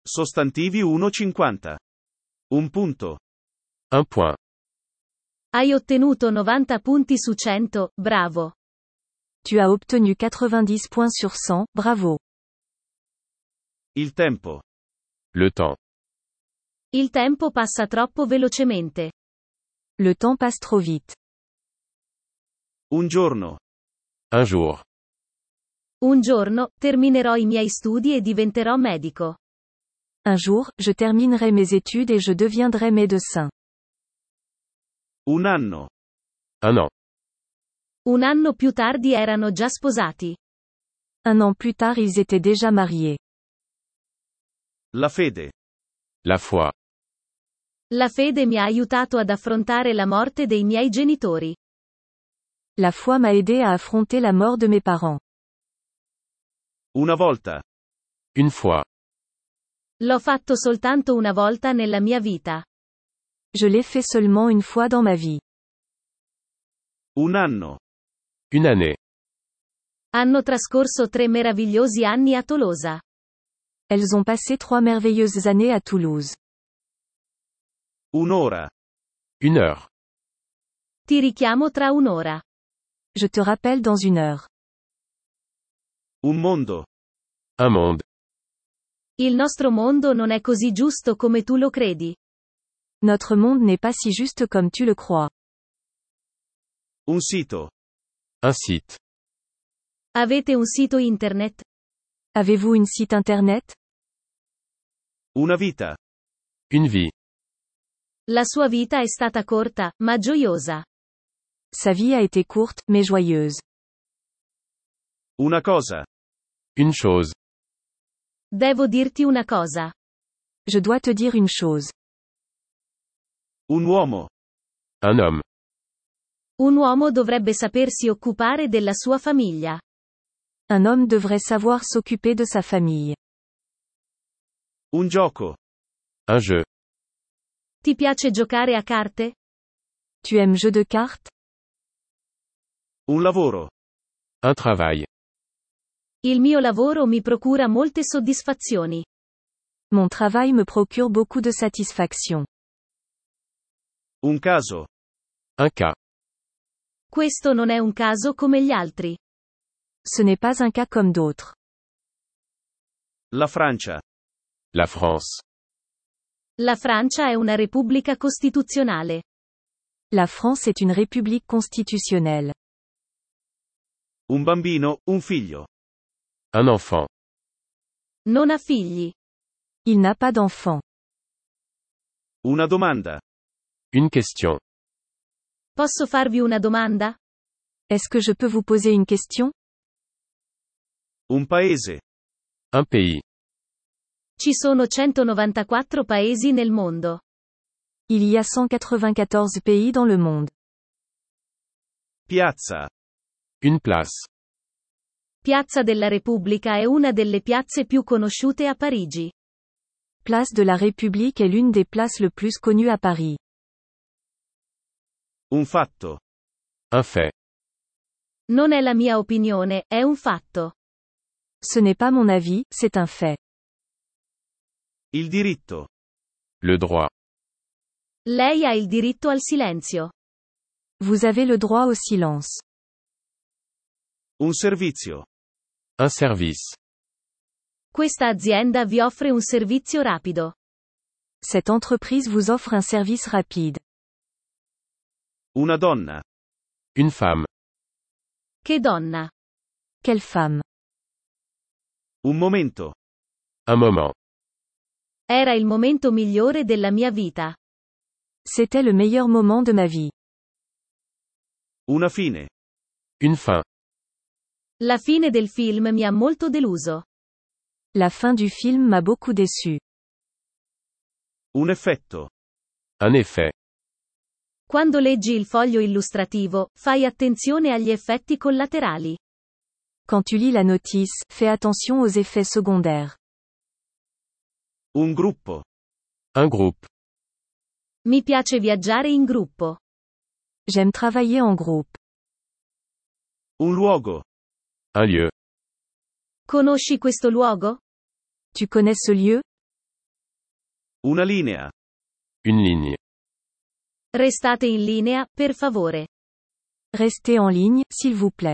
Sostantivi 1,50. Un punto. Un point. Hai ottenuto 90 punti su 100, bravo. Tu as obtenu 90 points sur 100, bravo. Il tempo. Le temps. Il tempo passa troppo velocemente. Le temps passe trop vite. Un giorno. Un jour. Un giorno, terminerò i miei studi e diventerò medico. Un jour, je terminerai mes études et je deviendrai médecin. Un anno. Un an. Un anno più tardi erano già sposati. Un an plus tard ils étaient déjà mariés. La fede. La foi. La fede mi ha aiutato ad affrontare la morte dei miei genitori. La foi m'a aidé à affronter la mort de mes parents. Una volta. Une fois. L'ho fatto soltanto una volta nella mia vita. Je l'ai fait seulement une fois dans ma vie. Un anno. Une année. Hanno trascorso 3 meravigliosi anni a Tolosa. Elles ont passé 3 merveilleuses années à Toulouse. Un'ora. Une heure. Ti richiamo tra un'ora. Je te rappelle dans une heure. Un mondo. Un monde. Il nostro mondo non è così giusto come tu lo credi. Notre monde n'est pas si juste comme tu le crois. Un sito. Un site. Avete un sito internet? Avez-vous une site internet? Una vita. Une vie. La sua vita è stata corta, ma gioiosa. Sa vie a été courte, mais joyeuse. Una cosa. Une chose. Devo dirti una cosa. Je dois te dire une chose. Un uomo. Un homme. Un uomo dovrebbe sapersi occupare della sua famiglia. Un homme devrait savoir s'occuper de sa famille. Un gioco. Un jeu. Ti piace giocare a carte? Tu aimes jeux de cartes? Un lavoro. Un travail. Il mio lavoro mi procura molte soddisfazioni. Mon travail me procure beaucoup de satisfaction. Un caso. Un cas. Questo non è un caso come gli altri. Ce n'est pas un cas comme d'autres. La Francia. La France. La Francia è una repubblica costituzionale. La France est une république constitutionnelle. Un bambino, un figlio. Un enfant. Non ha figli. Il n'a pas d'enfant. Una domanda. Une question. Posso farvi una domanda? Est-ce que je peux vous poser une question? Un paese. Un pays. Ci sono 194 paesi nel mondo. Il y a 194 pays dans le monde. Piazza. Une place. Piazza della Repubblica è una delle piazze più conosciute a Parigi. Place de la République est l'une des places le plus connues à Paris. Un fatto. Un fait. Non è la mia opinione, è un fatto. Ce n'est pas mon avis, c'est un fait. Il diritto. Le droit. Lei ha il diritto al silenzio. Vous avez le droit au silence. Un servizio. Un service. Questa azienda vi offre un servizio rapido. Cette entreprise vous offre un service rapide. Una donna. Une femme. Che donna. Quelle femme. Un momento. Un moment. Era il momento migliore della mia vita. C'était le meilleur moment de ma vie. Una fine. Une fin. La fine del film mi ha molto deluso. La fin du film m'a beaucoup déçu. Un effetto. Un effet. Quando leggi il foglio illustrativo, fai attenzione agli effetti collaterali. Quand tu lis la notice, fais attention aux effets secondaires. Un gruppo. Un groupe. Mi piace viaggiare in gruppo. J'aime travailler en groupe. Un luogo. Un lieu. Conosci questo luogo? Tu connais ce lieu? Una linea. Une ligne. Restate in linea, per favore. Restez en ligne, s'il vous plaît.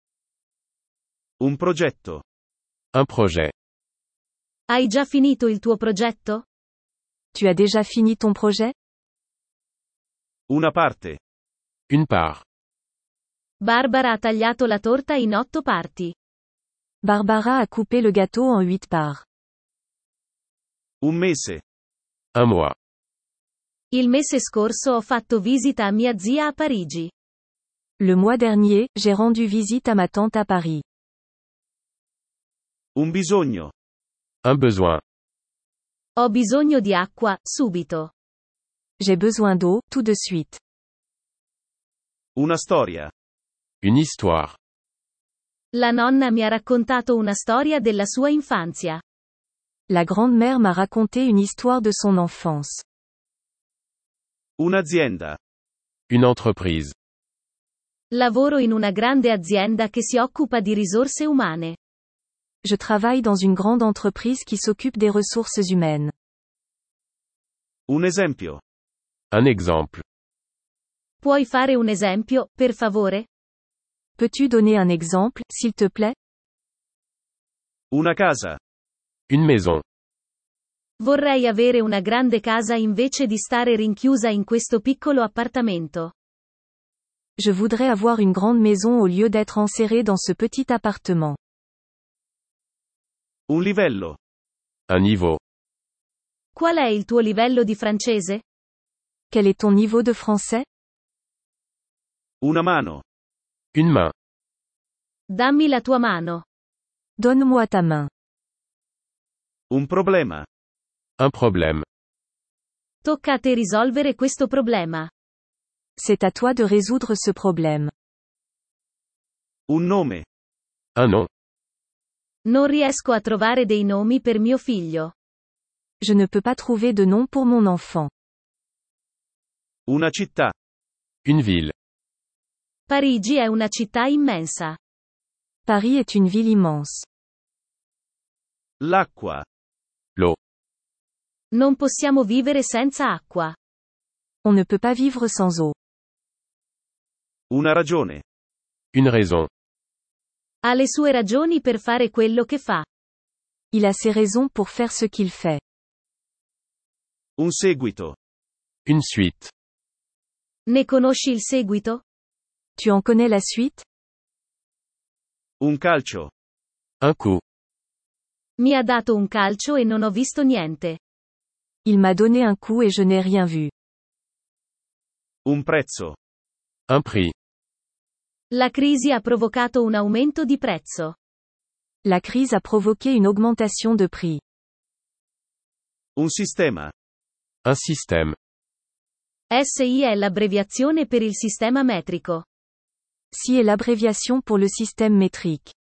Un progetto. Un projet. Hai già finito il tuo progetto? Tu as déjà fini ton projet? Una parte. Une part. Barbara ha tagliato la torta in 8 parti. Barbara a coupé le gâteau en 8 parts. Un mese. Un mois. Il mese scorso ho fatto visita a mia zia a Parigi. Le mois dernier, j'ai rendu visite à ma tante à Paris. Un bisogno. Un besoin. Ho bisogno di acqua, subito. J'ai besoin d'eau, tout de suite. Una storia. Une histoire. La nonna mi ha raccontato una storia della sua infanzia. La grand-mère m'a raconté une histoire de son enfance. Un'azienda. Une entreprise. Lavoro in una grande azienda che si occupa di risorse umane. Je travaille dans une grande entreprise qui s'occupe des ressources humaines. Un esempio. Un exemple. Puoi fare un esempio, per favore? Peux-tu donner un exemple, s'il te plaît? Una casa. Une maison. Vorrei avere una grande casa invece di stare rinchiusa in questo piccolo appartamento. Je voudrais avoir une grande maison au lieu d'être enserré dans ce petit appartement. Un livello. Un niveau. Qual è il tuo livello di francese? Quel est ton niveau de français? Una mano. Une main. Dammi la tua mano. Donne-moi ta main. Un problema. Un problème. Tocca a te risolvere questo problema. C'est à toi de résoudre ce problème. Un nome. Un nom. Non riesco a trovare dei nomi per mio figlio. Je ne peux pas trouver de nom pour mon enfant. Una città. Une ville. Parigi è una città immensa. Paris est une ville immense. L'acqua. L'eau. Non possiamo vivere senza acqua. On ne peut pas vivre sans eau. Una ragione. Une raison. Ha le sue ragioni per fare quello che fa. Il a ses raisons pour faire ce qu'il fait. Un seguito. Une suite. Ne conosci il seguito? Tu en connais la suite? Un calcio. Un coup. Mi ha dato un calcio e non ho visto niente. Il m'a donné un coup et je n'ai rien vu. Un prezzo. Un prix. La crisi ha provocato un aumento di prezzo. La crise a provoqué une augmentation de prix. Un sistema. Un système. SI è l'abbreviazione per il sistema metrico. SI est l'abréviation pour le système métrique.